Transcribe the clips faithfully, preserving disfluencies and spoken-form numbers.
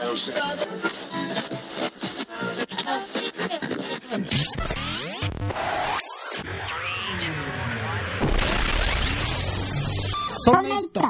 そんな糸。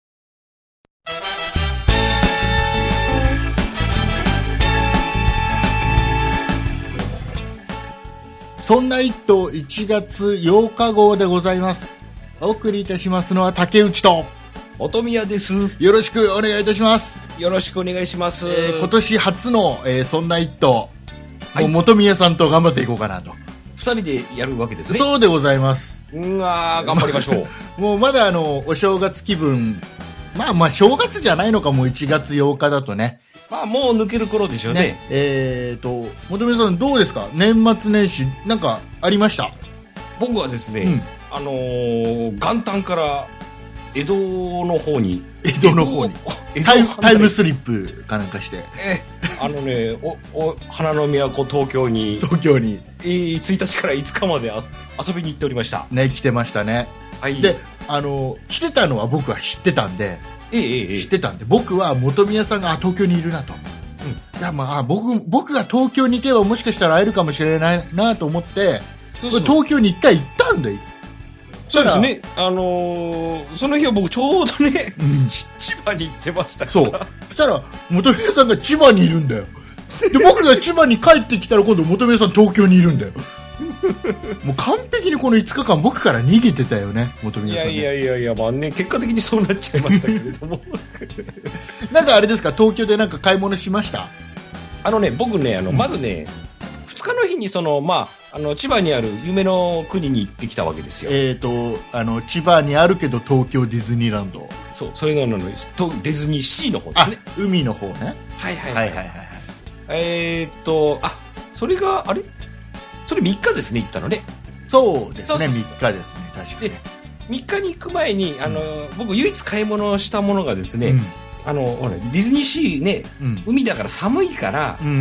そんな一頭いちがつようか号でございます。お送りいたしますのは竹内と本宮です。 よろしくお願いいたします。 よろしくお願いします。 えー、今年初の、えー、そんな一頭、 はい、 もう本宮さんと頑張っていこうかなと。 二人でやるわけですね。 そうでございます。 うわー、頑張りましょう。もうまだあのお正月気分、まあまあ正月じゃないのか、もういちがつようかだとね。 まあもう抜ける頃でしょうね。ねえーと本宮さんどうですか、年末年始なんかありました？ 僕はですね、うん、あのー、元旦から江戸の方に江戸の方にタイ, タイムスリップかなんかして、 えあのねおお花の都東京に東京に、 えー、ついたちからいつかまであ遊びに行っておりましたね。来てましたね。はい。であの来てたのは僕は知ってたんで、 えーえー、 知ってたんで僕は本宮さんが東京にいるなと、うん、いやまあ僕僕が東京に行けばもしかしたら会えるかもしれないなと思って、そうそう東京に一回行ったんで。 そうですね。あのー、その日は僕ちょうどね、うん、千葉に行ってましたから。そう。 そしたら本宮さんが千葉にいるんだよ。で僕が千葉に帰ってきたら今度本宮さん東京にいるんだよ。もう完璧にこのいつかかん僕から逃げてたよね、本宮さん、ね。 いやいやいやいや、まあね、結果的にそうなっちゃいましたけれども。 なんかあれですか、東京でなんか買い物しました？ あのね、僕ね、あの、うん、まずね、ふつかの日にその、まあ、あの、千葉にある夢の国に行ってきたわけですよ。 えっと、あの、千葉にあるけど東京ディズニーランド。 そう、それの、あの、ディズニーシーの方ですね。 あ、海の方ね。 はいはいはい。はいはいはい。えー、っと、あ、それが、あれそれみっかですね、行ったのね。 そうですね、みっかですね、確かに。で、 みっかに行く前に、あの、うん、僕唯一買い物をしたものがですね、うん、あの、ほら、ディズニーシーね、うん、海だから寒いから、うん、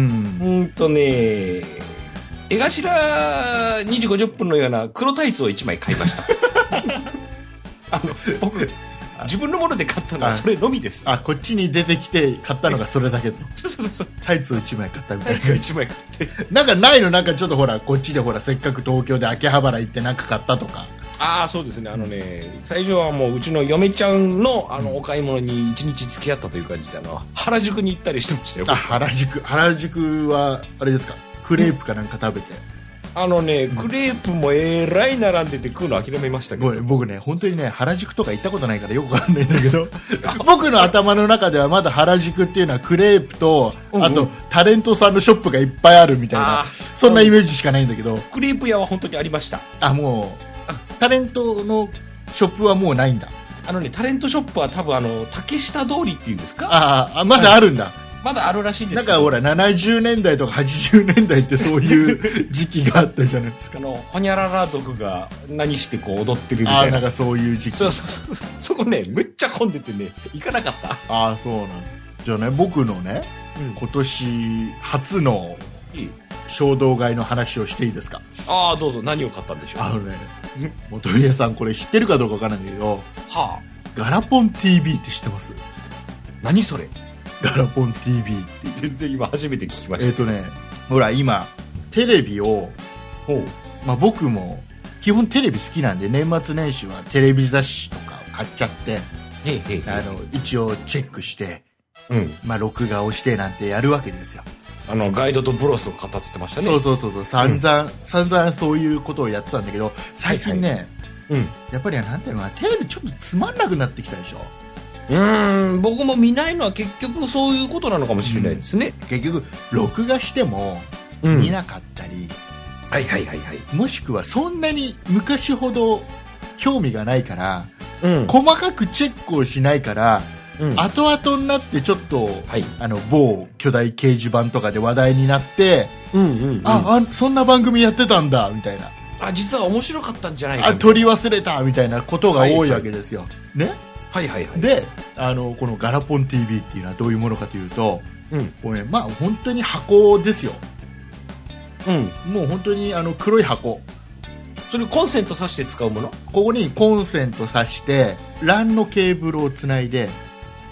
うんとね、江頭にじごじゅっぷんのような黒タイツをいちまい買いました。あの、僕、自分のもので買ったのはそれのみです。 あ、あこっちに出てきて買ったのがそれだけと。 そうそうそう。 タイツをいちまい買ったみたいな。 タイツをいちまい買って。 なんかないの？なんかちょっとほら、こっちでほら、せっかく東京で秋葉原行ってなんか買ったとか。 ああ、そうですね。あのね、最初はもううちの嫁ちゃんのあのお買い物に一日付き合ったという感じで、あの、原宿に行ったりしてましたよ。 あ、原宿。原宿は、あれですか、クレープかなんか食べて。 あのね、クレープもえらい並んでて食うの諦めましたけど。 僕ね、本当にね、原宿とか行ったことないからよくわかんないんだけど、僕の頭の中ではまだ原宿っていうのはクレープと、うんうん、あとタレントさんのショップがいっぱいあるみたいな、そんなイメージしかないんだけど。 クレープ屋は本当にありました。 あ、もう、タレントのショップはもうないんだ。 あのね、タレントショップは多分あの、竹下通りっていうんですか？ ああ、まだあるんだ。はい、 まだあるらしいんですけど、なんかほらななじゅうねんだいとかはちじゅうねんだいってそういう時期があったじゃないですか。 あのホニャララ族が何してこう踊ってるみたいな。 あ、なんかそういう時期。 そうそうそう。そこね、めっちゃ混んでてね、行かなかった。 ああ、そうなんだ。じゃあね、僕のね、うん、今年初の衝動買いの話をしていいですか？ ああ、どうぞ。何を買ったんでしょう。 あのね、本宮さんこれ知ってるかどうかわからないんだけど、 はあ、 ガラポン ティーブイ って知ってます？ 何それ？ ガラポン ティーブイ って全然今初めて聞きました。 えっとね、ほら今テレビを、まあ、僕も基本テレビ好きなんで年末年始はテレビ雑誌とかを買っちゃって、 へいへいあの一応チェックして、 うん、 まあ、録画をしてなんてやるわけですよ。 あのガイドとブロスを買ったって言ってましたね。 そうそうそうそう、散々、うん、散々そういうことをやってたんだけど、最近ね、はいはい、うん、やっぱりなんていうのかな、テレビちょっとつまんなくなってきたでしょ。 うーん、僕も見ないのは結局そういうことなのかもしれないですね。 うん、結局録画しても見なかったり、うん、 はいはいはいはい、 もしくはそんなに昔ほど興味がないから、 うん、 細かくチェックをしないから、うん、後々になってちょっと、はい、あの某巨大掲示板とかで話題になって、 うんうんうん、 ああ、そんな番組やってたんだみたいな、 あ、実は面白かったんじゃないか、 あ、取り忘れたみたいなことが多いわけですよ、はいはい、ね。 はいはいはい、 で、あのこのガラポン ティーブイ っていうのはどういうものかというと、うん、これ、ね、まあ本当に箱ですよ、うん、もう本当にあの黒い箱。 それコンセント挿して使うもの？ ここにコンセント挿してランのケーブルをつないで、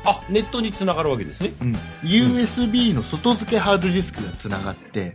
あ、ネットにつながるわけですね。 うん、ユーエスビー の外付けハードディスクがつながって、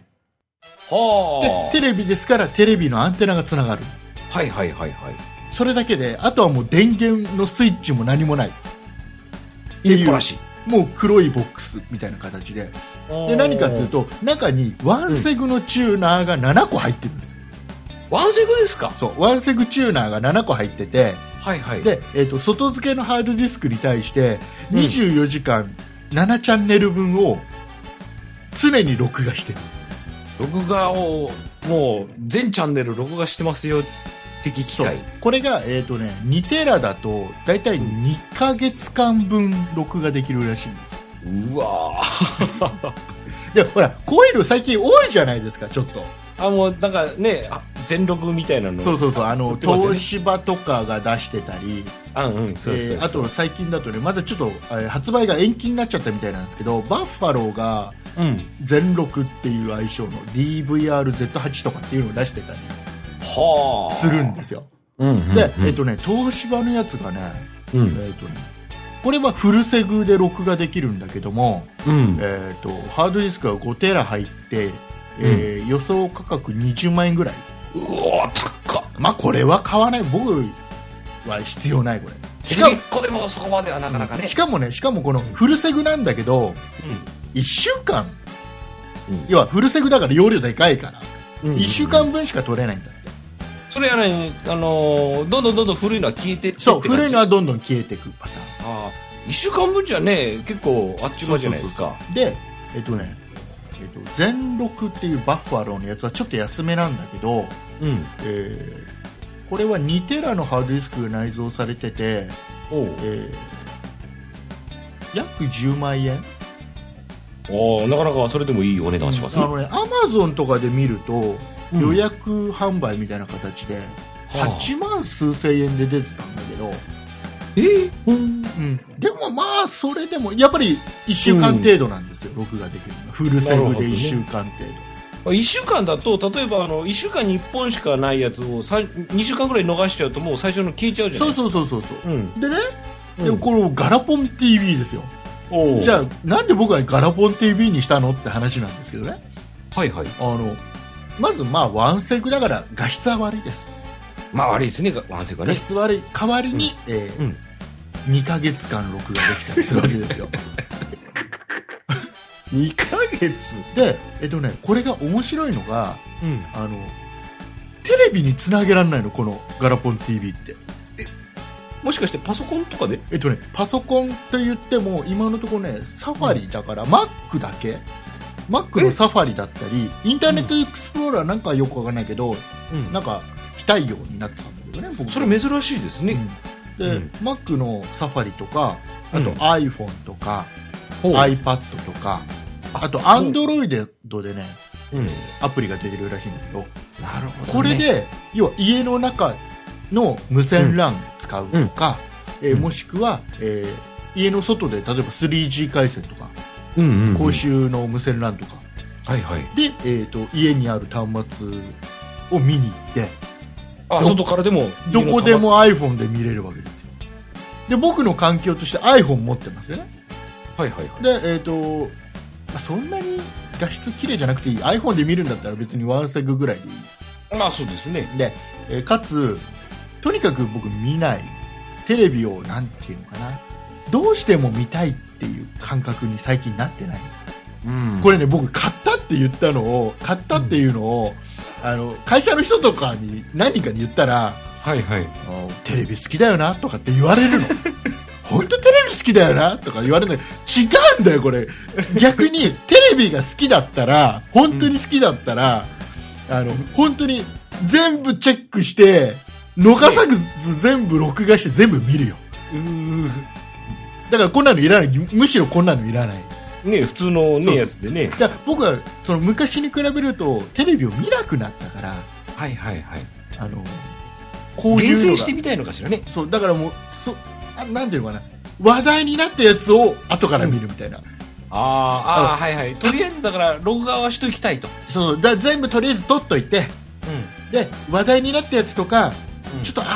はあ、でテレビですからテレビのアンテナがつながる。 はいはいはいはい。 それだけで、あとはもう電源のスイッチも何もない。 入れっぱなし。 もう黒いボックスみたいな形で。で、何かっていうと、中にワンセグのチューナーがななこ入ってるんですよ。 うん、ワンセグですか？ そう、ワンセグチューナーがななこ入ってて、 はいはい。 で、えっと、外付けのハードディスクに対して、にじゅうよじかんななチャンネル分を常に録画してる。 録画を、もう、全チャンネル録画してますよ、的機械。 これが、えっとね、にテラだと、だいたいにかげつかんぶん録画できるらしいんです。 うわー。 で、ほら、こういうの最近多いじゃないですか、ちょっと。 あ、もう、なんかね、全録みたいなの。 そうそうそう、あの、東芝とかが出してたり、 あ、うん、そうそうそう。 えー、あと最近だとね、まだちょっと、えー、発売が延期になっちゃったみたいなんですけど、バッファローが、 うん、 全録っていう愛称の ディーブイアールゼットはち とかっていうのを出してたりするんですよ。 うんうんうん、 で、えっとね、東芝のやつがね、 うん、 えっとね、これはフルセグで録画できるんだけども、 うん、 えっと、ハードディスクがごテラ入って、えーうん、予想価格にじゅうまんえんぐらい。 うわー、高っ。 まあ、これは買わない。僕は必要ない、これ。 しかもいっこでもそこまではなかなかね。 しかもね、しかもこのフルセグなんだけど、うん、いっしゅうかん、うん、要はフルセグだから容量でかいから、うんうんうん、いっしゅうかんぶんしか取れないんだって。 それやらに、あのー、どんどんどんどん古いのは消えてってってそう、古いのはどんどん消えていくパターン。 ああ、いっしゅうかんぶんじゃね、結構あっちゅう間じゃないですか。 そうそうそうで、えっとね、えっと、全録っていうバッファローのやつはちょっと安めなんだけど、 うん、 えー、これはにテラのハードディスクが内蔵されてて、 おう、 えー、約じゅうまんえん。 お、なかなかそれでもいいお値段しますね。 あのね、アマゾンとかで見ると、予約販売みたいな形ではちまん数千円で出てたんだけど、 えーうん、でもまあそれでもやっぱりいっしゅうかん程度なんですよ、うん、録画できるの。フルセグでいっしゅうかん程度。 いっしゅうかんだと、例えばあのいっしゅうかんにいっぽんしかないやつをにしゅうかんぐらい逃しちゃうと、もう最初の消えちゃうじゃないですか。 そうそうそうそう、うん、でね、 うん、 でもこのガラポン ティーブイ ですよ。じゃあなんで僕はガラポン ティーブイ にしたのって話なんですけどね。 はいはい。 あのまずまあワンセグだから画質は悪いです。 まあ悪いですね、ワンセグはね。 画質悪い代わりに、うん、えーうん、にかげつかん録画できたりするわけですよ。 にかげつで、えっとね、これが面白いのが、 うん、 あのテレビにつなげられないの、このガラポン ティーブイ って。 え、もしかしてパソコンとかで？ えっとね、パソコンと言っても今のところね、サファリだから、うん、Mac だけ、Mac のサファリだったり、インターネットエクスプローラーなんかはよくわかんないけど、うん、なんか非対応になってたんだけどね、僕。 それ珍しいですね。 うん、で、うん、Mac のサファリとか、あと iPhone とか、うん、iPad とか、あと Android でね、うん、アプリが出てるらしいんだけど、 なるほどね、 これで要は家の中の無線 ラン 使うとか、うん、えー、もしくは、えー、家の外で例えば スリージー 回線とか、 うんうんうん、 公衆の無線 ラン とか、 はいはい、 で、えーと、家にある端末を見に行って、 あ、外からでもどこでも iPhone で見れるわけですよ。で、僕の環境として iPhone 持ってますよね。 はいはいはい。 で、えーと、そんなに画質綺麗じゃなくていい。 iPhone で見るんだったら別にワンセグぐらいでいい。 まあそうですね。 で、えー、かつとにかく僕見ないテレビをなんていうのかな、どうしても見たいっていう感覚に最近なってない、うん、これね、僕買ったって言ったのを買ったっていうのを、うん、あの会社の人とかに何人かに言ったら、 はいはい、 テレビ好きだよなとかって言われるの。本当テレビ好きだよなとか言われるの。違うんだよこれ。逆にテレビが好きだったら、本当に好きだったら、うん、あの本当に全部チェックして逃さず全部録画して全部見るよ。 うー、 だからこんなのいらない。むしろこんなのいらないね、普通のねやつでね。 だから僕はその昔に比べるとテレビを見なくなったから、 はいはいはい、 あのこういうのが厳選してみたいのかしらね。 そうだからもうそあ、なんていうのかな、話題になったやつを後から見るみたいな、うん、 ああ、はいはい、とりあえずだから録画はしときたいと。 そうだ、全部とりあえず撮っといて、うん、で話題になったやつとか、うん、ちょっとあ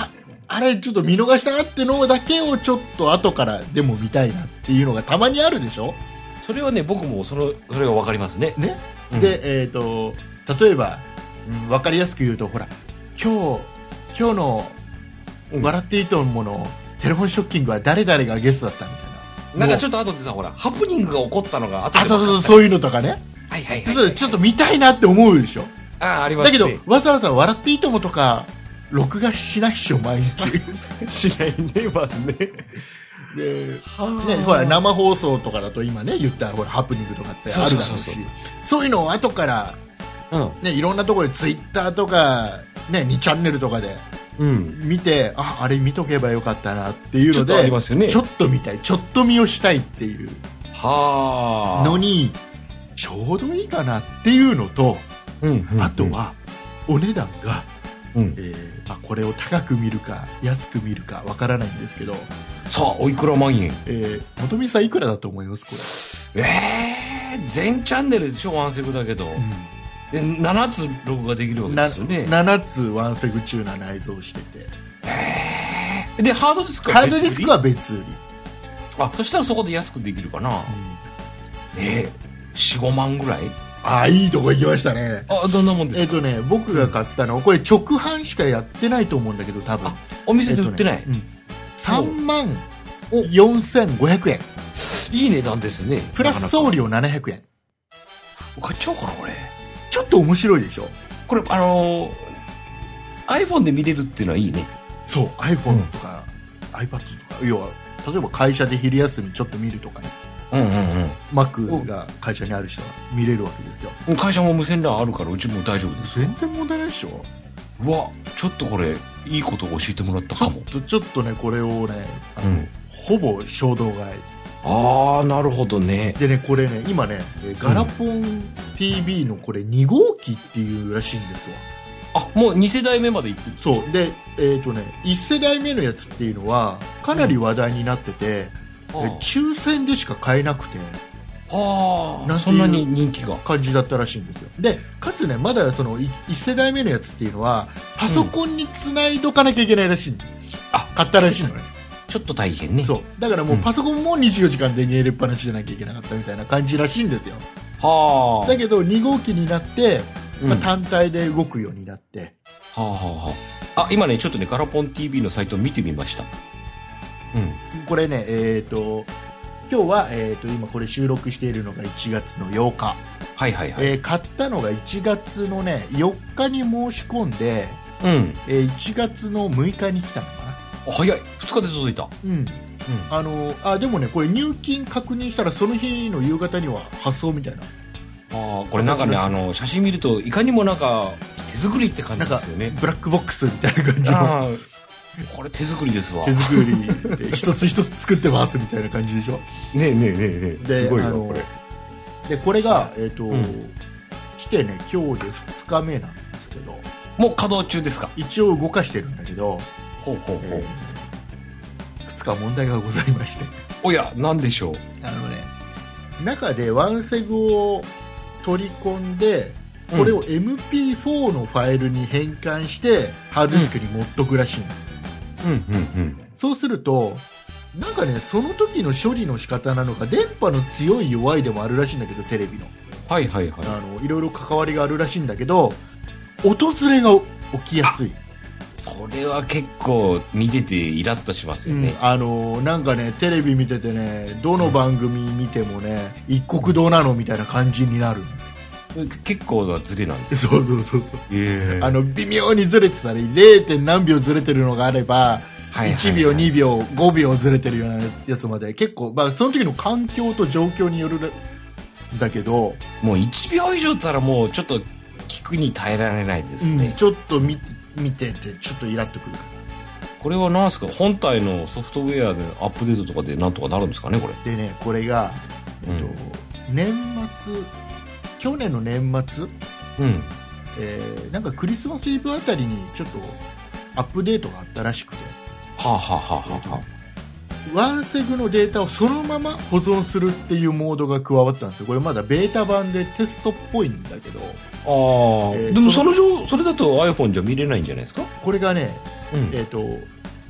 あれちょっと見逃したなってのだけをちょっと後からでも見たいなっていうのがたまにあるでしょ。 それはね、僕もそのそれが分かりますね。 ね、うん、で、えーと、例えば、うん、分かりやすく言うと、ほら、今日、今日の笑っていいと思うの、うん、テレフォンショッキングは誰々がゲストだったみたいな。 なんかちょっと後でさ、ほら、ハプニングが起こったのが後で分かった。 あ、そうそう、そういうのとかね。 はいはいはい、はい。 ちょっと見たいなって思うでしょ。 ああ、ありますね。 だけど、わざわざ笑っていいともとか、録画しないっしょ、毎日。 しないね、まずね。 で、ね、ほら、生放送とかだと今ね、言ったほら、ハプニングとかってあるだろうし、そうそうそうそう、そういうのを後から、うん、ね、いろんなところでツイッターとか、ね、にチャンネルとかで、うん、見て、あ、あれ見とけばよかったなっていうので、ちょっとありますよね。ちょっと見たい、ちょっと見をしたいっていうのに、ちょうどいいかなっていうのと、うんうんうん、あとは、お値段が、うん、えーまあ、これを高く見るか安く見るかわからないんですけど、 さあおいくら万円、 えー、元美さんいくらだと思いますこれ。えー、全チャンネルでしょ、ワンセグだけど、うん、でななつ録画できるわけですよね。 ななつワンセグチューナー内蔵してて、 えー、でハードディスクは別売り、ハードディスクは別売り。 あ、そしたらそこで安くできるかな、うん、えー、よん、ごまんぐらい。 ああ、いいとこ行きましたね。 あ、どんなもんですか。 えっとね、僕が買ったのは、これ直販しかやってないと思うんだけど、多分。 お店で売ってない、 えっとね、うん、さんまんよんせんごひゃくえん。 いい値段ですね。 プラス送料ななひゃくえん。 買っちゃおうかな、これ。 ちょっと面白いでしょ。 これ、あのー、iPhone で見れるっていうのはいいね。 そう、iPhone とか、うん、iPad とか、要は、例えば会社で昼休みちょっと見るとかね。うんうんうん、Mac が会社にある人は見れるわけですよ。 会社も無線 ラン あるからうちも大丈夫ですよ。 全然問題ないでしょ。 うわ、ちょっとこれいいこと教えてもらったかも。 ちょっと、ちょっとね、これをね、あの、うん、ほぼ衝動買い。 ああ、なるほどね。 でね、これね、今ね、ガラポン ティーブイ のこれに号機っていうらしいんですわ。 あ、もうに世代目までいってる。 そうで、えーとね、いち世代目のやつっていうのはかなり話題になってて、うん、抽選でしか買えなくて、 はあ、そんなに人気が感じだったらしいんですよ。でかつね、まだそのいち世代目のやつっていうのはパソコンにつないどかなきゃいけないらしい、うん、あ、買ったらしいのね。 ちょっと大変ね。 そうだからもうパソコンもにじゅうよじかん電源入れっぱなしじゃなきゃいけなかったみたいな感じらしいんですよ。はあ。だけどに号機になって、まあ、単体で動くようになって、 うん、はあはあはあ。あ、今ねちょっとねガラポン ティーブイ のサイトを見てみました。 うん、これね、えっ、ー、と今日は、えー、と今これ収録しているのがいちがつのようか、 はいはいはい、 えー、買ったのがいちがつのねよっかに申し込んで、 うん、 えー、いちがつのむいかに来たのかな。 早い、ふつかで届いた。 うん、うん、あのあでもねこれ入金確認したらその日の夕方には発送みたいな。 あこれなんかね、あの写真見るといかにもなんか手作りって感じですよね。 ブラックボックスみたいな感じの。 これ手作りですわ。 手作りで一つ一つ作ってますみたいな感じでしょ。 ねえねえねえねえ、すごいよこれ。 でこれがえっ、ー、と、うん、来てね今日でふつかめなんですけど。 もう稼働中ですか。 一応動かしてるんだけど。 ほうほうほう。 えー、いくつか問題がございまして。 おや、なんでしょう。 あのね中でワンセグを取り込んで。これを エムピーフォー のファイルに変換してハードディスクに持っとくらしいんですよ。 うんうんうん、 そうするとなんかねその時の処理の仕方なのか電波の強い弱いでもあるらしいんだけどテレビのはいはいはいあのいろいろ関わりがあるらしいんだけど音ずれが起きやすい。 それは結構見ててイラッとしますよね、 うん、あのなんかねテレビ見ててねどの番組見てもね、うん、一国道なのみたいな感じになる。 結構なズレなんですよ。そうそうそうそう、 えー、 あの微妙にずれてたり ゼロ. 点何秒ずれてるのがあれば、はいはいはい、いちびょうにびょうごびょうずれてるようなやつまで結構、まあ、その時の環境と状況によるんだけどもういちびょう以上だったらもうちょっと聞くに耐えられないですね、 うん、ちょっと 見, 見ててちょっとイラっとくる。 これは何ですか本体のソフトウェアでアップデートとかでなんとかなるんですかねこれ。 でねこれが、えっとうん、年末去年の年末、 うんえー、なんかクリスマスイブあたりにちょっとアップデートがあったらしくて、 はあはあはあはあ、ワンセグのデータをそのまま保存するっていうモードが加わったんですよ。これまだベータ版でテストっぽいんだけど、あ、 えー、でもそのそれだと iPhone じゃ見れないんじゃないですか。 これがね、うん、えーと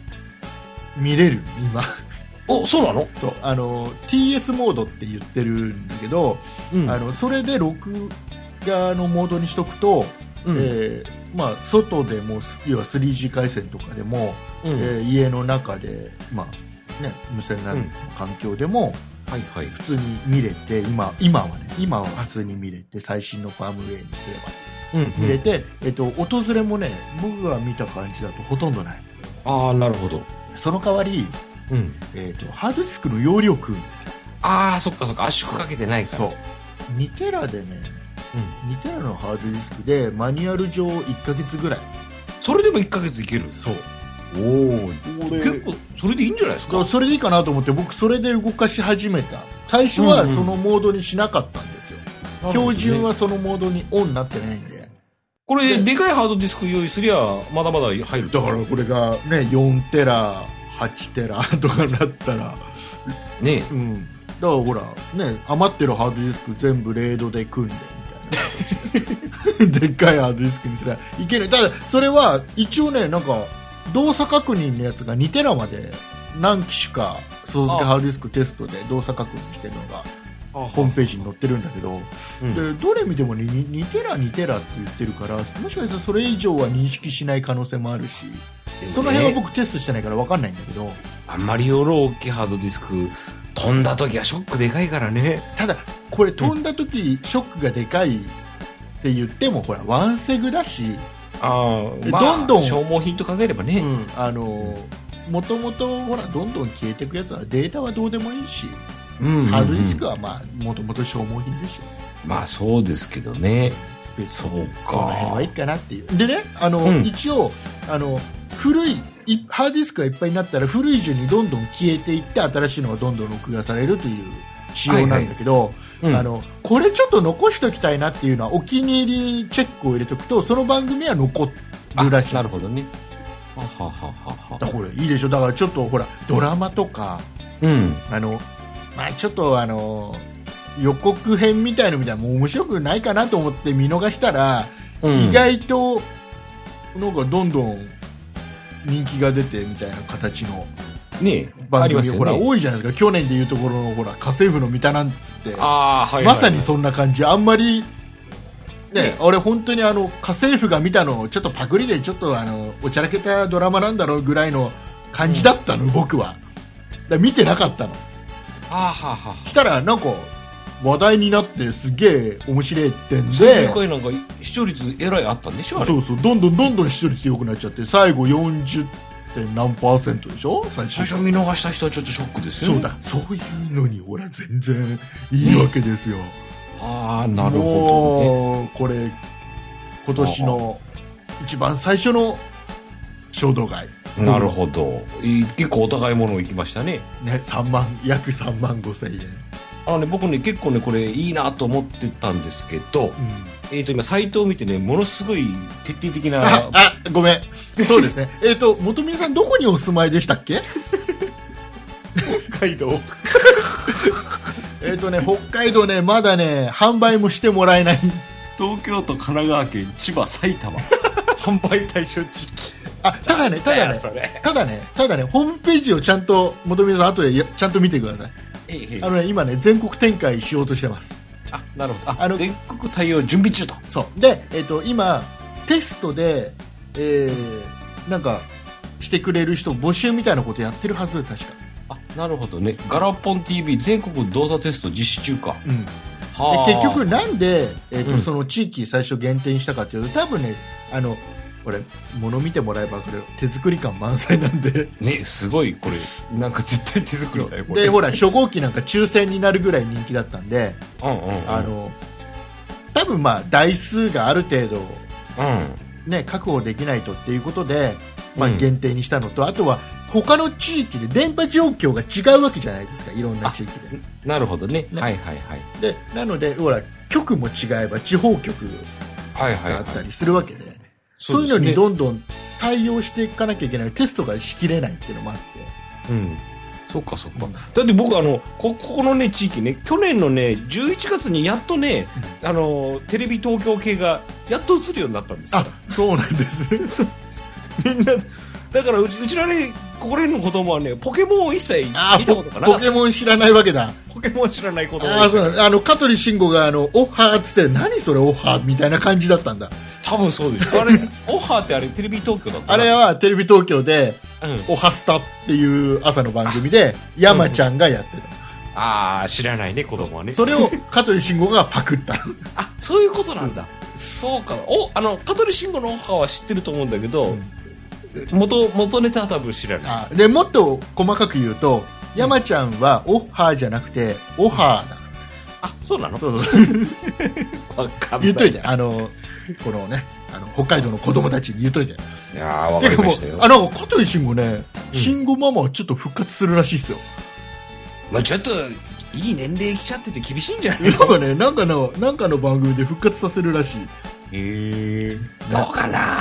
見れる今。 お、そうなの？ そう、あの ティーエス モードって言ってるんだけど、うん、あのそれで録画のモードにしとくと、うん、えーまあ、外でも要は スリージー 回線とかでも、うん、えー、家の中で、まあね、無線な環境でも、うん、はいはい、普通に見れて、今、今はね今は普通に見れて、最新のファームウェイにすれば、うんうん、見れて、えーと、訪れもね僕が見た感じだとほとんどない。 ああ、なるほど。 その代わり、うん、えーと、ハードディスクの容量食うんですよ。 ああ、そっかそっか、圧縮かけてないから。そう、 にテラでね、うん、にテラのハードディスクでマニュアル上いっかげつぐらい。 それでもいっかげついける？ そう。 おお、結構それでいいんじゃないですか？ それでいいかなと思って、僕それで動かし始めた。最初はそのモードにしなかったんですよ、うんうん、標準はそのモードにオンになってないんで。 これ で, でかいハードディスク用意すりゃまだまだ入る。 だからこれがねよんテラはちテラとかなったらね、うん、だからほらね、余ってるハードディスク全部レードで組んでみたいなでっかいハードディスクにすればいけない。ただそれは一応ね、なんか動作確認のやつがにテラまで何機種か外付けハードディスクテストで動作確認してるのがホームページに載ってるんだけど、うん、でどれ見ても、ね、にテラにテラって言ってるから、もしかしたらそれ以上は認識しない可能性もあるし、ね、その辺は僕テストしてないから分かんないんだけど、 あんまり容量大きいハードディスク飛んだ時はショックでかいからね。 ただこれ飛んだ時、うん、ショックがでかいって言ってもほらワンセグだし、 あ、まあ、どんどん消耗品と考えればね、うん、 あのもともとほらどんどん消えていくやつはデータはどうでもいいし、うんうんうん、ハードディスクはまあもともと消耗品でしょ。 まあそうですけどね。そうか。 その辺はいいかなっていう。でね、あの、うん、一応あの古いハードディスクがいっぱいになったら古い順にどんどん消えていって新しいのがどんどん録画されるという仕様なんだけど、はいはい、うん、あのこれちょっと残しておきたいなっていうのはお気に入りチェックを入れておくとその番組は残るらしいんですよ。 なるほどね。ははははだこれいいでしょ。だからちょっとほらドラマとか、うん、あのまあちょっとあの予告編みたいのみたいなもう面白くないかなと思って見逃したら、うん、意外となんかどんどん人気が出てみたいな形のね番組がほら多いじゃないですか。去年でいうところのほら家政婦の三田なんて、あ、はいはいはい、まさにそんな感じ。あんまりね、俺本当にあの家政婦が見たのちょっとパクリでちょっとあのおちゃらけたドラマなんだろうぐらいの感じだったの、うん、僕はだ見てなかったの。 あははしたらなんか話題になってすげえ面白いってんで、 最終回なんか視聴率えらいあったんでしょ。あれそうそう、どんどんどんどん視聴率良くなっちゃって最後よんじゅってん何パーセントでしょ。最初最初見逃した人はちょっとショックですよね。 そうだ、そういうのに俺は全然いいわけですよ、ね、 ああ、なるほど、ね、 これ今年の一番最初の衝動買い。 なるほど、結構お互いものをいきましたね。 ね、さんまん約さんまんごせんえん。 あのね、僕ね結構ねこれいいなと思ってたんですけど、うん、えっ、ー、と今サイトを見てねものすごい徹底的な。 ああごめんそうですねえっと本宮さんどこにお住まいでしたっけ。 北海道えっとね北海道ねまだね販売もしてもらえない。 東京都、神奈川県、千葉、埼玉販売対象地域。 あ、ただねただねただねただねホームページをちゃんと本宮さん後でちゃんと見てください。あのね、今ね全国展開しようとしてます。 あ、なるほど。ああの全国対応準備中と。 そうで、えー、と今テストで、えー、なんかしてくれる人募集みたいなことやってるはず。確か。 あ、なるほどね。ガラポン ティーブイ 全国動作テスト実施中か。うん。 はで結局なんで、えーとうん、その地域最初限定にしたかっていうと多分ねあのこれ物見てもらえばこれ手作り感満載なんでね、すごいこれなんか絶対手作りだよこれ。 でほら初号機なんか抽選になるぐらい人気だったんで、うんうんうん、あの多分まあ台数がある程度、うんね、確保できないとっていうことで、まあ、限定にしたのと、うん、あとは他の地域で電波状況が違うわけじゃないですか。いろんな地域で。 なるほど ね, ねはいはいはい。 でなのでほら局も違えば地方局があったりするわけで、はいはいはい、そういうのにどんどん対応していかなきゃいけない。テストがしきれないっていうのもあって、 うん、そっかそっか、うん、だって僕あの こ, ここのね地域ね去年のねじゅういちがつにやっとね、うん、あのテレビ東京系がやっと映るようになったんですよ。 あ、そうなんですねみんなだからうちうちらねここら辺の子供はね、ポケモンを一切見たことがなかった。 ポケモン知らないわけだ。 ポケモン知らない子供。 あ、そうあの、香取慎吾が、あの、オッハーっつって、何それオッハーみたいな感じだったんだ。 多分そうです。あれ、オッハーってあれ、テレビ東京だったあれはテレビ東京で、うん、オハスタっていう朝の番組で、山ちゃんがやってた。 ああ、知らないね、子供はね。 それを香取慎吾がパクった。 あ、そういうことなんだ。そうか。お、あの、香取慎吾のオッハーは知ってると思うんだけど、うん、元、元ネタは多分知らない。 あで、もっと細かく言うと、山ちゃんはオッハーじゃなくて、オハーだ。 あ、そうなの？ そうそう。 わかんない。 言っといて、あの、このね、あの、北海道の子供たちに言っといて。 いやー、わかりましたよ。 あの、香取慎吾ね、慎吾ママはちょっと復活するらしいですよ。 まあちょっと、いい年齢来ちゃってて厳しいんじゃないの？ なんかね、なんかの、なんかの番組で復活させるらしい。 へえー、どうかな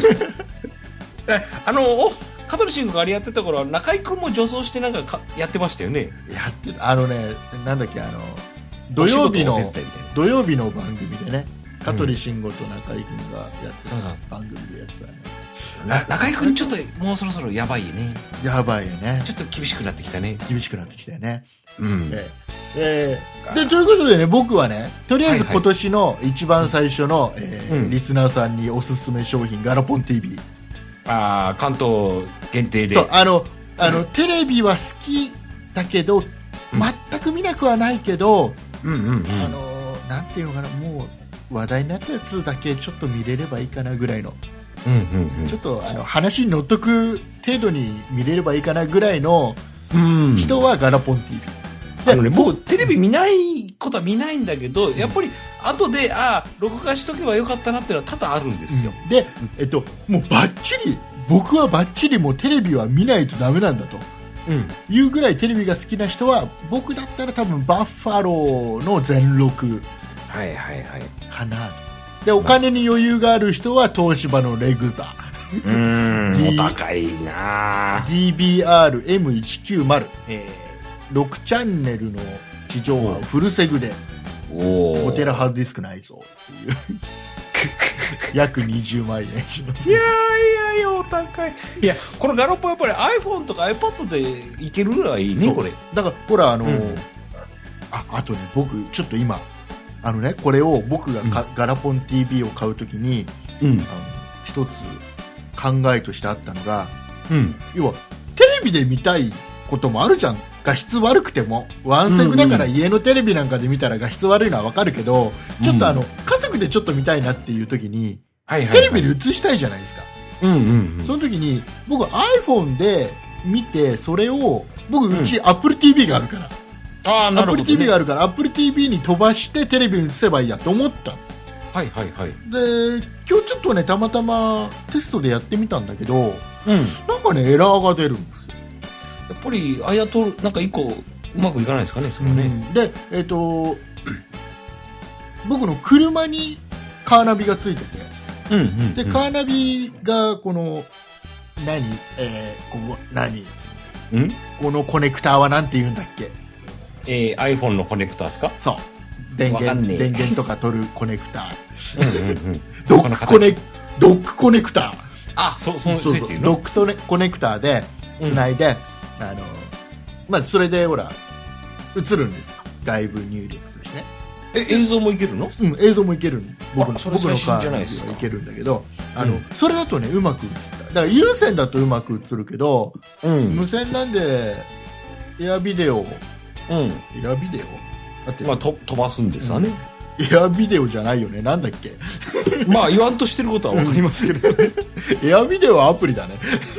あの、香取慎吾があれやってた頃は、中居君も女装してなんかかやってましたよね。 やってた。あのね、なんだっけ、あの、土曜日の、土曜日の番組でね、香取慎吾と中居君がやってた、うん、番組でやってたね。 中居君ちょっともうそろそろやばいね。 やばいよね。 ちょっと厳しくなってきたね。 厳しくなってきたよね。 うん。 ええー、で、ということでね、僕はね、とりあえず今年の一番最初の、はいはいえーうん、リスナーさんにおすすめ商品、ガラポン ティービー。 ああ、関東限定で。 そう、あの、あの、テレビは好きだけど、全く見なくはないけど、 うんうんうん、 あの、なんていうのかな、もう、話題になったやつだけちょっと見れればいいかなぐらいの。 うんうんうん、 ちょっとあの話に乗っとく程度に見れればいいかなぐらいの人はガラポン ティービー、 うん、あのね、僕テレビ見ないことは見ないんだけど、やっぱり後でああ録画しとけばよかったなっていうのは多々あるんですよ、 うん、で、えっと、もうバッチリ僕はバッチリもうテレビは見ないとダメなんだと、うん、いうぐらいテレビが好きな人は僕だったら多分バッファローの全録はいはいはいかなと。でお金に余裕がある人は東芝のレグザ、 うーん、お高いなディービーアールエムひゃくきゅうじゅう、えー、ろくチャンネルの地上波フルセグでごテラハードディスクないぞっていう約にじゅうまんえんします、 ね、いやいやいやお高い。いやこのガロポやっぱり iPhone とか iPad でいけるのはいいねこれ。 だからほらあのーうん、ああとね僕ちょっと今あのね、これを僕がか、うん、ガラポン ティービー を買うときに、うん、あの一つ考えとしてあったのが、うん、要はテレビで見たいこともあるじゃん。画質悪くてもワンセグだから家のテレビなんかで見たら画質悪いのは分かるけど、うん、ちょっとあの家族でちょっと見たいなっていうときに、はいはいはい、テレビで映したいじゃないですか、 うんうんうん、 その時に僕 iPhone で見てそれを僕うち Apple ティービー があるから、 あなるほどね、 Apple ティービー があるから Apple ティービー に飛ばしてテレビに映せばいいやと思ったの。 はいはいはい。 で今日ちょっとねたまたまテストでやってみたんだけど、うん、なんかねエラーが出るんですよ。 やっぱりあやとなんか一個うまくいかないですかねそれはね、うん、 でえっ、ー、と僕の車にカーナビがついてて、うんうんうん、でカーナビがこの何、えー、ここ何んこのコネクターはなんて言うんだっけ。 えー、iPhone のコネクターですか。 そう電源電源とか取るコネクターうんうん、うん、ドックコネドックコネクターあそうそうそうそうドックトネコネクターでつないで、うん、あのまあそれでほら映るんですよ外部入力としてね。 え映像もいけるの。 うん映像もいける僕のそれ最新じゃないですか。 いけるんだけどあの、うん、それだとねうまく映っただから有線だとうまく映るけど、うん、無線なんでエアビデオうん、エアビデオだって、 まあ、と飛ばすんですわね、 うん、エアビデオじゃないよねなんだっけまあ言わんとしてることは分かりますけどねエアビデオはアプリだね、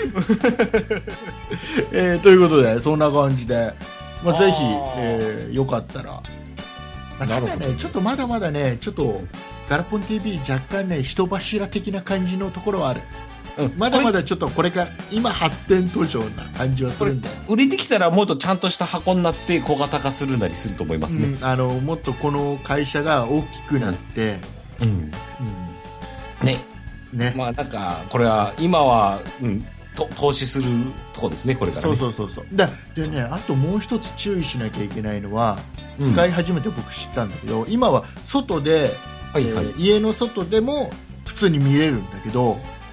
えー、ということでそんな感じで、まあ、ぜひ、えー、よかったらなんかねちょっとまだまだねちょっとガラポン ティービー 若干ね人柱的な感じのところはある。うん、まだまだちょっとこれから今発展途上な感じはするんで売れてきたらもっとちゃんとした箱になって小型化するなりすると思いますね、 うん、あのもっとこの会社が大きくなって、うんうん、 ねねまあなんかこれは今は、うん、と投資するとこですねこれからね。 そうそうそうそうだでねあともう一つ注意しなきゃいけないのは、うん、使い始めて僕知ったんだけど今は外で、はいはいえー、家の外でも普通に見れるんだけど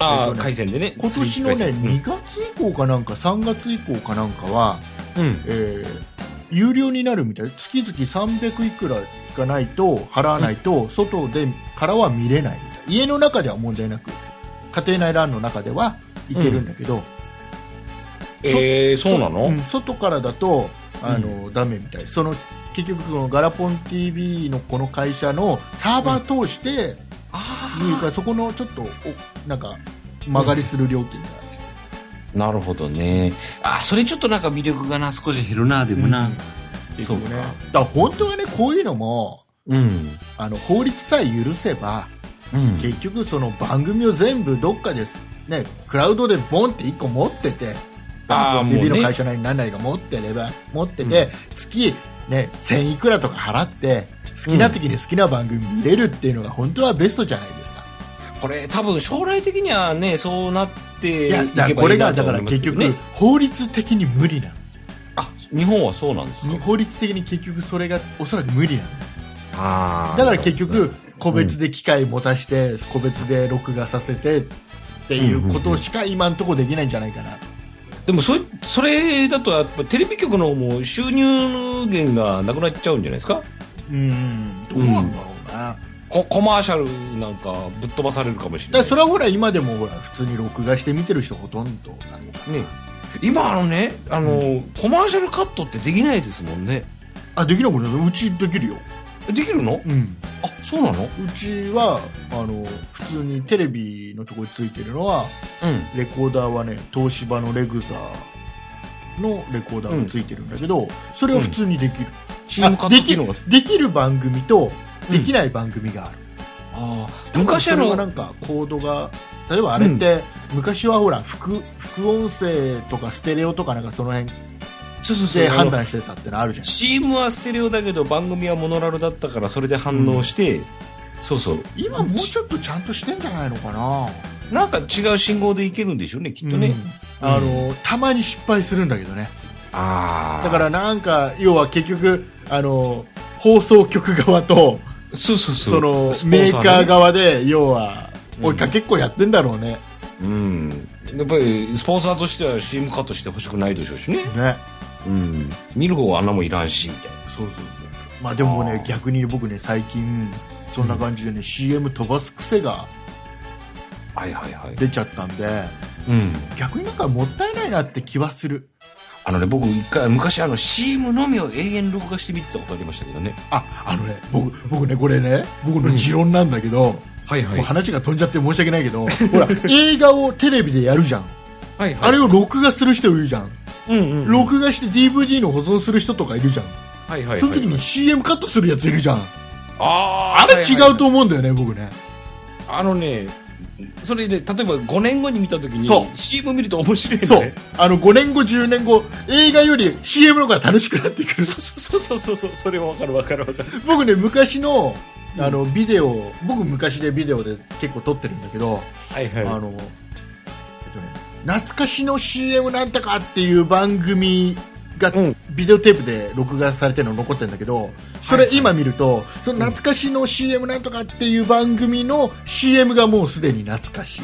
ああ、 えーね、 回線でね。 今年のね、にがつ以降かなんかさんがつ以降かなんかは、うんえー、有料になるみたい。月々さんびゃくいくらがないと払わないと、うん、外でからは見れないみたい。家の中では問題なく家庭内ランの中ではいけるんだけど、うん、 えー、そうなの、 うん、外からだとあの、うん、ダメみたい。その結局そのガラポン ティーブイ のこの会社のサーバー通して、うん、見るからそこのちょっとなんか曲がりする料金が、 うん、なるほどね。あ、それちょっとなんか魅力がな少し減るなでもな、うん、そうか。だから本当はねこういうのも、うん、あの法律さえ許せば、うん、結局その番組を全部どっかですねクラウドでボンっていっこ持ってて、あ ティーブイ の会社なり何なりが持ってれば持ってて、うん、月ね、せんいくらとか払って好きな時に好きな番組見れるっていうのが本当はベストじゃないですか。 これ多分将来的にはねそうなっていけばいいなと思いますけどね。いやこれがだから結局法律的に無理なんですよ。 あ、日本はそうなんですか。 法律的に結局それがおそらく無理なんです。あだから結局個別で機械持たして、うん、個別で録画させてっていうことしか今のところできないんじゃないかな。 でもそれ、それだとやっぱテレビ局のもう収入源がなくなっちゃうんじゃないですか。 うーん、どうなんだろうな、うん、 コ, コマーシャルなんかぶっ飛ばされるかもしれない。 だそれはほら今でもほら普通に録画して見てる人ほとんどなのかな、ね、 今あのねあの、うん、コマーシャルカットってできないですもんね。 あ、できなくない。うちできるよ。 できるの？うん。あ、そうなの？うちはあの普通にテレビのところについてるのは、うん、レコーダーはね東芝のレグザのレコーダーがついてるんだけど、うん、それは普通にできる。 チームカット機能ができる番組とできない番組がある。うん、ああ、昔あのなんかコードが例えばあれって、うん、昔はほら副副音声とかステレオとかなんかその辺で判断してたってのあるじゃん。 シーエム はステレオだけど番組はモノラルだったからそれで反応して、うん、そうそう今もうちょっとちゃんとしてんじゃないのかな。 なんか違う信号でいけるんでしょうねきっとね、 うん、あの、うん、たまに失敗するんだけどね。あだからなんか要は結局あの放送局側とそうそうそうそのメーカー側で要は追いかけっこやってんだろうね。 うん、やっぱりスポンサーとしては シーエム カットしてほしくないでしょうしね。ね、うん、見る方はあんなもんいらんしみたいな。 そうそうそう。まあでもね逆に僕ね最近そんな感じでね、うん、シーエム 飛ばす癖が出ちゃったんで、はいはいはいうん、逆になんかもったいないなって気はする。 あのね僕一回昔あの シーエム のみを永遠録画して見てたことありましたけどね。 ああのね僕僕ねこれね僕の持論なんだけど、うんはいはい、もう話が飛んじゃって申し訳ないけどほら映画をテレビでやるじゃんはい、はい、あれを録画する人いるじゃん、うんうんうん、録画して ディーブイディー の保存する人とかいるじゃん、はいはいはいはい、その時に シーエム カットするやついるじゃん。ああれ違うと思うんだよね、はいはいはい、僕ね。 あのねそれで例えばごねんごに見た時に シーエム 見ると面白いね。 そうあのごねんごじゅうねんご映画より シーエム の方が楽しくなってくる。 そうそうそうそうそれは分かる分かる分かる。 僕ね昔のあのビデオ僕昔でビデオで結構撮ってるんだけど、はいはい、あの、えっとね、懐かしの シーエム なんとかっていう番組がビデオテープで録画されてるの残ってるんだけど、それ今見ると、はいはい、その懐かしの シーエム なんとかっていう番組の シーエム がもうすでに懐かしい。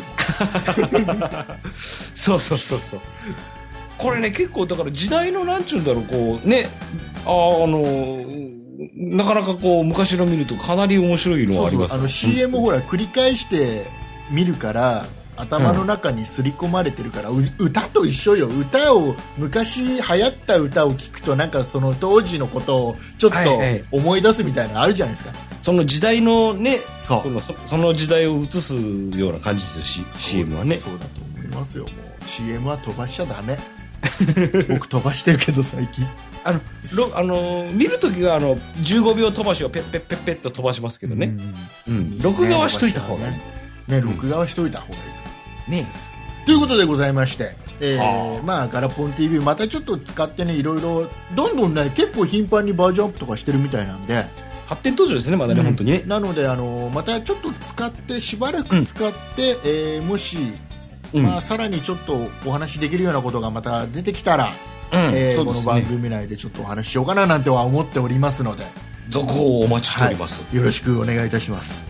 そうそうそうそう。これね結構だから時代のなんちゅうんだろうこうねああのなかなかこう昔の見るとかなり面白いのはあります。 そうそうあの シーエム をほら繰り返して見るから頭の中に刷り込まれてるから、うん、歌と一緒よ。歌を昔流行った歌を聞くとなんかその当時のことをちょっと思い出すみたいなのあるじゃないですか、はいはい、 その時代のね そ, この そ, その時代を映すような感じですし シーエム はね。 そうだと思いますよ。もう シーエム は飛ばしちゃダメ。僕飛ばしてるけど最近あのあの見るときはあのじゅうごびょう飛ばしをペッペッペッペッと飛ばしますけどね、うんうん、録画はしといた方がいいね。 ね録画はしといた方がいい、うん、ね。ということでございまして、えーまあ、ガラポン ティーブイ またちょっと使ってねいろいろどんどんね結構頻繁にバージョンアップとかしてるみたいなんで発展途上ですねまだね、うん、本当にね。 なのであのまたちょっと使ってしばらく使って、うんえー、もしうんまあ、さらにちょっとお話できるようなことがまた出てきたら、うんえーね、この番組内でちょっとお話ししようかななんては思っておりますので続報をお待ちしております、 はい、よろしくお願いいたします。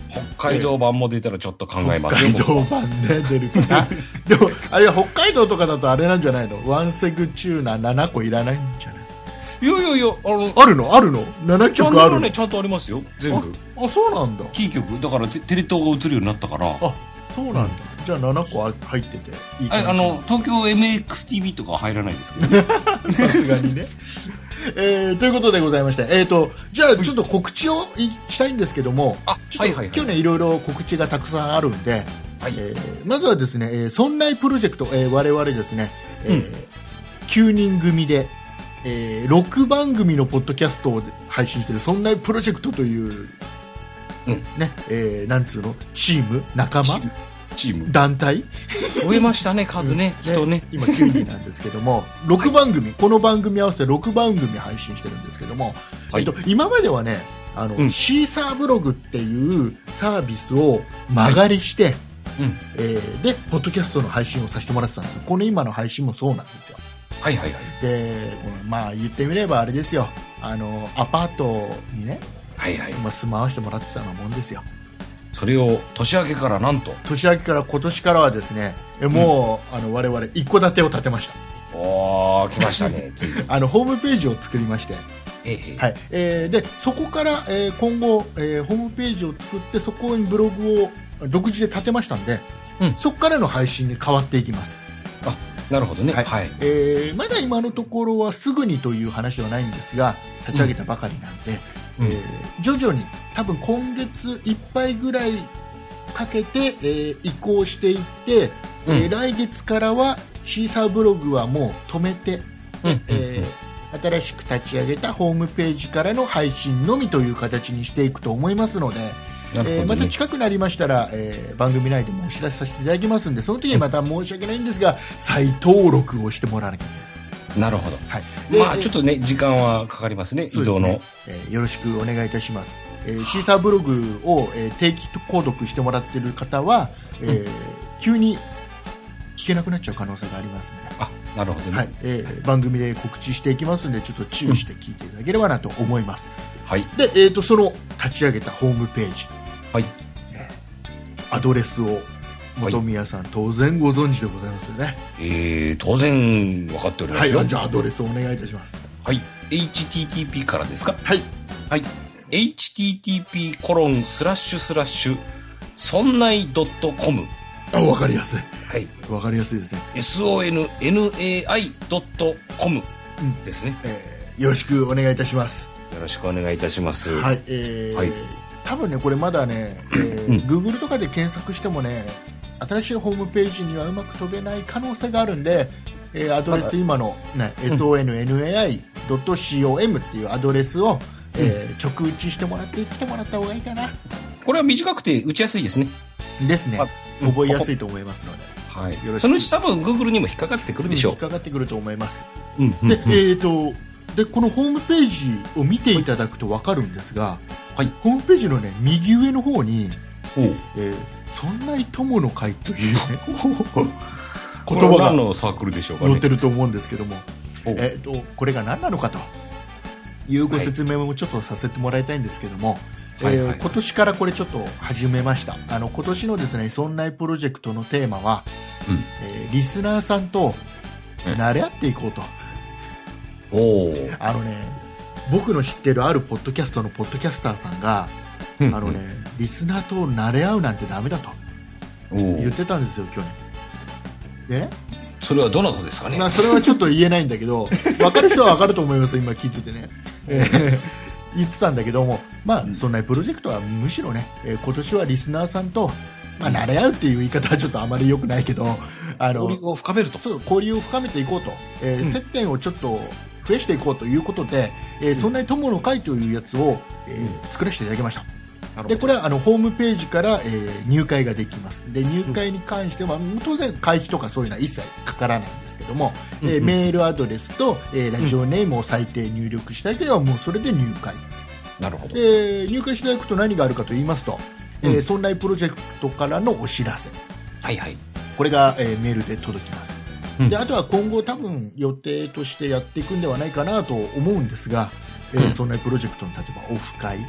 北海道版も出たらちょっと考えますよ。 北海道版ね、出るかな。でも、あれは北海道とかだとあれなんじゃないの？ワンセグチューナーななこいらないんじゃない？ いやいやいや、あの、 あるのあるの ?なな 曲あるの？ ね、ちゃんとありますよ、全部。 あ、あそうなんだ。 キー曲。だからテ、テレ東が映るようになったから。 あ、そうなんだ。うん、じゃあななこ入ってていい感じ。 あ、あの、東京 エムエックスティーブイ とかは入らないですけど、ね。 さすがにね。えー、ということでございまして、えーと、じゃあちょっと告知をしたいんですけども、 あ、はいはいはい。 今日ね、いろいろ告知がたくさんあるんで、 はい、 えー、まずはですね、えー、そんないプロジェクト、えー、我々ですね、えーうん、きゅうにん組で、えー、ろくばん組のポッドキャストを配信しているそんないプロジェクトという、うん、ね、えー、なんつうの、チーム、仲間チーム団体増えましたね、数ね、人ね。 今きゅうにんなんですけども、ろくばん組、はい、この番組合わせてろくばん組配信してるんですけども、はい、えっと、今まではね、あの、うん、シーサーブログっていうサービスを間借りして、はい、うんえー、で、ポッドキャストの配信をさせてもらってたんですよ。この今の配信もそうなんですよ。 はいはいはい。 で、まあ言ってみればあれですよ。あの、アパートにね、 はいはい。 今住まわしてもらってたようなもんですよ。 それを年明けからなんと年明けから今年からはですね、もう、うん、あの我々一戸建てを建てました。 おー、来ましたね。 あのホームページを作りまして、 ええはいえー、でそこから、えー、今後、えー、ホームページを作ってそこにブログを独自で建てましたんで、うん、そこからの配信に変わっていきます。 あ、なるほどね。はいはいえー、まだ今のところはすぐにという話はないんですが、立ち上げたばかりなんで、うんえー、徐々に多分今月いっぱいぐらいかけて、えー、移行していって、うんえー、来月からはシーサーブログはもう止めて、うんえー、新しく立ち上げたホームページからの配信のみという形にしていくと思いますので、ねえー、また近くなりましたら、えー、番組内でもお知らせさせていただきますので、その時にまた申し訳ないんですが、うん、再登録をしてもらわなきゃいけない。 なるほど、はい、まあちょっとね時間はかかりますね、移動の、ねえー、よろしくお願いいたします。えー、シーサーブログを、えー、定期購読してもらっている方は、えーうん、急に聞けなくなっちゃう可能性がありますので、 あ、なるほどね、 はいえー、番組で告知していきますので、ちょっと注意して聞いていただければなと思います、 うん、はいで、えーと、その立ち上げたホームページ、 はいえー、アドレスを本宮さん、はい、当然ご存知でございますよね。 えー、当然分かっておりますよ。 はい、じゃあアドレスをお願いいたします。 はい、エイチティーティーピー からですか。 はいはい、エイチティーティーピーコロンスラッシュスラッシュそんない .com。 あ、わかりやすい。 はい、 わかりやすいですね。 ソンナイ ドットコム ですね、 うんえー、よろしくお願いいたします。 よろしくお願いいたします。 はい、えーはい、多分ねこれまだね、えーうん、Google とかで検索してもね、新しいホームページにはうまく飛べない可能性があるんで、えー、アドレス今の、ねうん、ソンナイ ドットコム っていうアドレスを、えー、直打ちしてもらって来てもらった方がいいかな。 これは短くて打ちやすいですね。 ですね。覚えやすいと思いますので、 はい、そのうち多分 Google にも引っかかってくるでしょう。 引っかかってくると思います、 うんうんうん、 で、えーとでこのホームページを見ていただくと分かるんですが、 はい、 ホームページの、ね、右上の方におう、 えー、そんない友の会という、ね、 言葉が何のサークルでしょうかね、 載ってると思うんですけども、えー、とこれが何なのかというご説明もちょっとさせてもらいたいんですけども、はいえーはいはい、今年からこれちょっと始めました。あの今年のですね、そんないプロジェクトのテーマは、うんえー、リスナーさんと慣れ合っていこうと。 おあのね、僕の知ってるあるポッドキャストのポッドキャスターさんが、うんうん、あのね、リスナーと慣れ合うなんてダメだと言ってたんですよ、去年。でね、 それはどなたですかね。 まあ、それはちょっと言えないんだけど、分かる人は分かると思いますよ、今聞いててね。えー言ってたんだけども、まあ、そんなプロジェクトはむしろね、えー、今年はリスナーさんと、まあ、慣れ合うっていう言い方はちょっとあまり良くないけど、あの交流を深めると。 そう、交流を深めていこうと、えーうん、接点をちょっと増やしていこうということで、えーうん、そんなに友の会というやつを、えー、作らせていただきました。でこれはあのホームページから、えー、入会ができます。で入会に関しては、うん、当然会費とかそういうのは一切かからないんですけども、うんうんえー、メールアドレスと、えー、ラジオネームを最低入力したいければもうそれで入会。 なるほど。 で入会していただくと何があるかと言いますと、うんえー、そんなプロジェクトからのお知らせ、 はいはい、 これが、えー、メールで届きます、うん、であとは今後多分予定としてやっていくんではないかなと思うんですが、えーうん、そんなプロジェクトの例えばオフ会、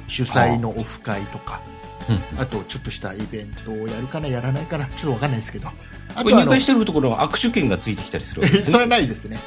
主催のオフ会とか、あとちょっとしたイベントをやるかなやらないかなちょっとわかんないですけど、あと入会してるところは握手券がついてきたりするわけですね。 それはないですね。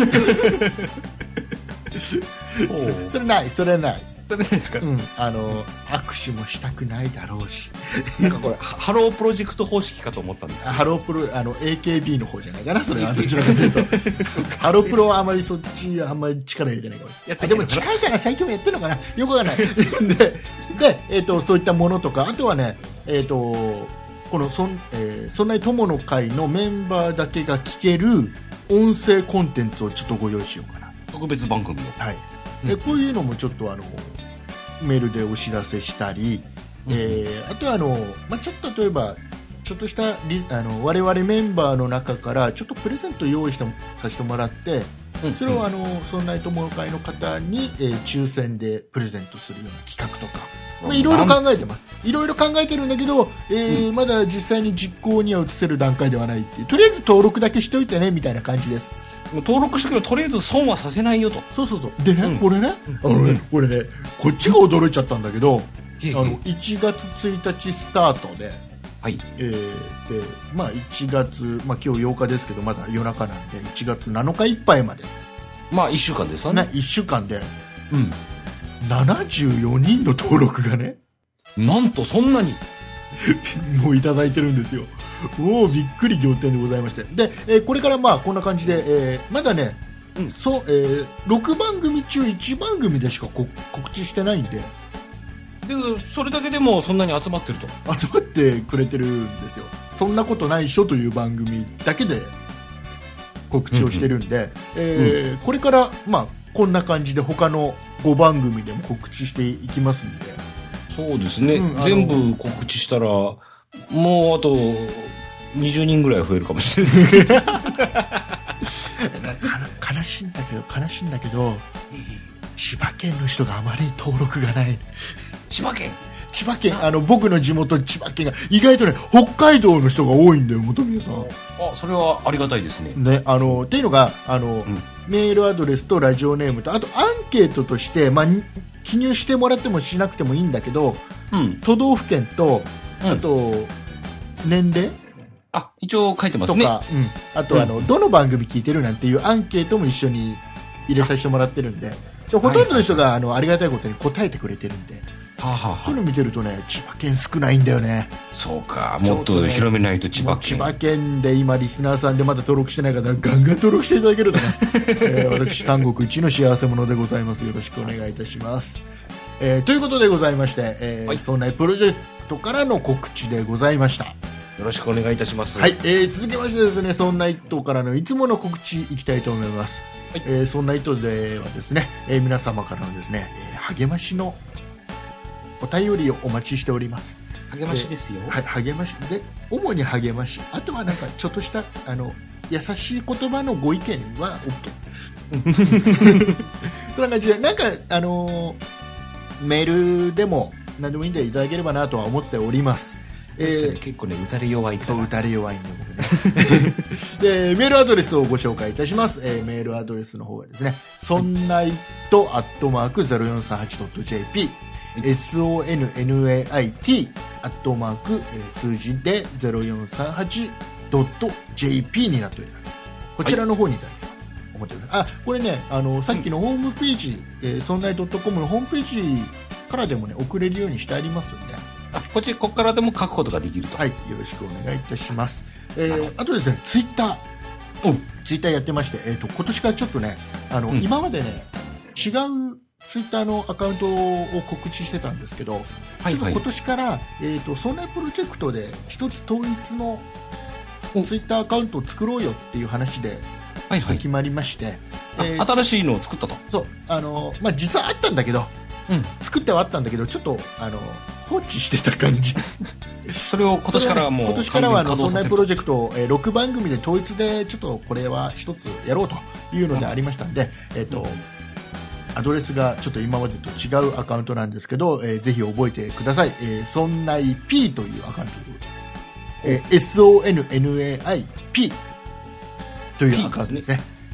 それないそれないそれないですか、 うん、あの握手もしたくないだろうし、 なんかこれハロープロジェクト方式かと思ったんですけど、 ハロープロあの エーケービー の方じゃないかな、それはどちらかというとハロープロはあまりそっちあんまり力入れてないから、でも近いから最近もやってるのかな、よくわかんないで, で、えー、とそういったものとか、あとはね、えー、とこのそん、えー、そんなに友の会のメンバーだけが聞ける音声コンテンツをちょっとご用意しようかな、 特別番組を、 はい、でこういうのもちょっとあのメールでお知らせしたり、うん、えー、あとはあの、まあ、ちょっと例えばちょっとしたリあの我々メンバーの中からちょっとプレゼント用意してさせてもらって、うん、それをあのそんな友の会の方に、えー、抽選でプレゼントするような企画とか、まあ、いろいろ考えてますいろいろ考えてるんだけど、えーうん、まだ実際に実行には移せる段階ではないっていう、とりあえず登録だけしておいてねみたいな感じです。 登録してけどとりあえず損はさせないよと。 そうそうそうでね、うん、これね、あのね、うん、これねこっちが驚いちゃったんだけど、あのいちがつついたちスタートで、はい、えー、でまあいちがつ、まあ、今日ようかですけどまだ夜中なんでいちがつなのかいっぱいまで、 まあいっしゅうかんですよね。 いっしゅうかんで、うん、ななじゅうよにんの登録がね、 なんとそんなにもういただいてるんですよ。もうびっくり仰天でございまして、で、えー、これからまあこんな感じで、えー、まだね、うん、そう、えー、ろくばんぐみ中いちばんぐみでしかこ告知してないんで、でそれだけでもそんなに集まってると集まってくれてるんですよ。そんなことないっしょという番組だけで告知をしてるんで、うんうん、えーうん、これからまあこんな感じで他のごばんぐみでも告知していきますんで。 そうですね、うん、全部告知したらもうあとにじゅうにんぐらい増えるかもしれないですけど悲しいんだけど悲しいんだけど千葉県の人があまり登録がない。 千葉県千葉県あの僕の地元千葉県が意外とね北海道の人が多いんだよ本宮さん。 あ、それはありがたいですね。 ね、あのっていうのがあの、うん、メールアドレスとラジオネームとあとアンケートとして、まあ、記入してもらってもしなくてもいいんだけど、うん、都道府県とあと、うん、年齢あ一応書いてますね。 とか、うん、あと、うん、あのどの番組聞いてるなんていうアンケートも一緒に入れさせてもらってるんで、でほとんどの人が、はいはい、あのありがたいことに答えてくれてるんで、はあはあ、そういうの見てるとね千葉県少ないんだよね。 そうか、もっと広めないと千葉県、 千葉県で今リスナーさんでまだ登録してない方ガンガン登録していただけるとね、えー、私三国一の幸せ者でございます。よろしくお願いいたします、えー、ということでございまして、えーはい、そんなプロジェクトからの告知でございました。 よろしくお願いいたします。 はい、えー、続きましてですね、そんな一頭からのいつもの告知いきたいと思います。はい、えー、そんな一頭ではですね、えー、皆様からのですね、えー、励ましのお便りをお待ちしております。 励ましですよ。 はい、励ましで主に励まし、あとはなんかちょっとしたあの優しい言葉のご意見は OK そんな感じでなんかあのー、メールでも何でもいいんでいただければなとは思っております。 えー、結構ね打たれ弱いから。 そう打たれ弱いんで僕ねでメールアドレスをご紹介いたします。えー、メールアドレスの方がですね、そんないとアットマーク ゼロよんさんはちドットジェーピーエスオーエヌエヌエーアイティー アットマーク、えー、数字で ゼロよんさんはちドットジェーピー になっております。こちらの方にいただきます、はい、思っております。あ、これね、あのさっきのホームページ、うん、えー、そんない .com のホームページからでもね送れるようにしてありますんで、 あ、こっちここからでも書くことができると。 はい、よろしくお願いいたします。えー、あとですね、ツイッター、うん、ツイッターやってまして、えーと、今年からちょっとね、あの、うん、今までね違うツイッターのアカウントを告知してたんですけど、はいはい、ちょっと今年から、えーと、そんなプロジェクトで一つ統一のツイッターアカウントを作ろうよっていう話で、はいはい、決まりまして、 えー、新しいのを作ったと。 そう、あの、まあ、実はあったんだけど、うん、作ってはあったんだけどちょっとあの放置してた感じそれを今年からはもう、 ね、今年からはあのそんなプロジェクトを、えー、ろくばんぐみで統一でちょっとこれは一つやろうというのでありましたんで、うん、えーとうんアドレスがちょっと今までと違うアカウントなんですけど、えー、ぜひ覚えてください。えー、そんない P というアカウントで、えー、ソンナイピー というアカウントですね。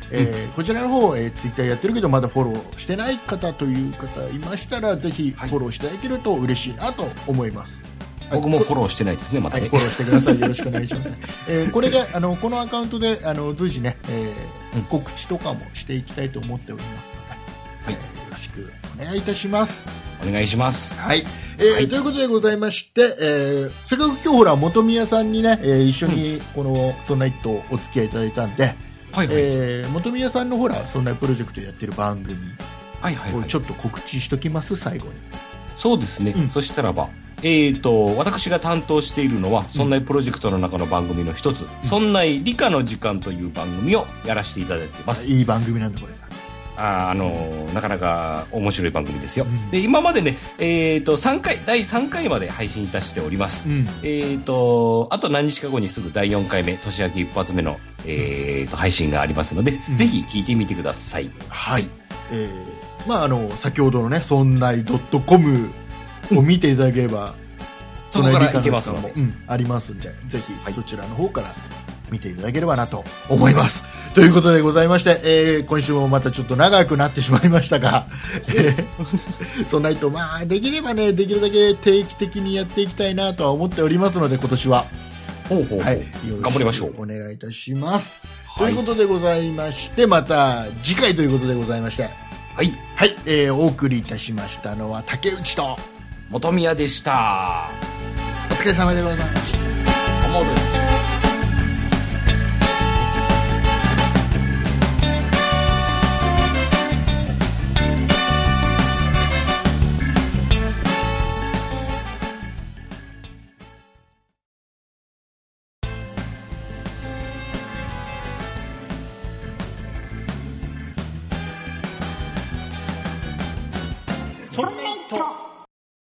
えー、こちらの方、えー、ツイッターやってるけどまだフォローしてない方という方いましたらぜひフォローしていただけると嬉しいなと思います、 はい、僕もフォローしてないですねまたね、 はい、フォローしてくださいよろしくお願いします、えー、これであのこのアカウントであの随時ね、えーうん、告知とかもしていきたいと思っておりますので、はいえー、よろしくお願いいたしますお願いしますはい、えーはい、ということでございまして、えー、せっかく今日ほら本宮さんにね、えー、一緒にこの「そんな一頭」お付き合いいただいたんで、はいはいえー、本宮さんのほらそんなプロジェクトやってる番組をちょっと告知しときます最後にそうですね、うん、そしたらばえーと、私が担当しているのは、そんないプロジェクトの中の番組の一つ、うん、そんない理科の時間という番組をやらせていただいています。 いい番組なんだ、これ。 あ、あのー、なかなか面白い番組ですよ。うん、で、今までね、えーと、さんかい、だいさんかいまで配信いたしております。うん、えーと、あと何日か後にすぐだいよんかいめ、年明け一発目の、えーと、配信がありますので、うん、ぜひ聞いてみてください。 はい。えー、まあ、あの、先ほどのね、そんない .comを見ていただければ、 うん、そこから行けますので、 うん、ありますんでぜひそちらの方から見ていただければなと思います、はい、ということでございまして、えー、今週もまたちょっと長くなってしまいましたが、えー、そんないとまあできればねできるだけ定期的にやっていきたいなとは思っておりますので今年はほうほうほう、はい、頑張りましょうお願いいたします、はい、ということでございましてまた次回ということでございましてはい、 はいえー、お送りいたしましたのは竹内と本宮でした。 お疲れ様でございました。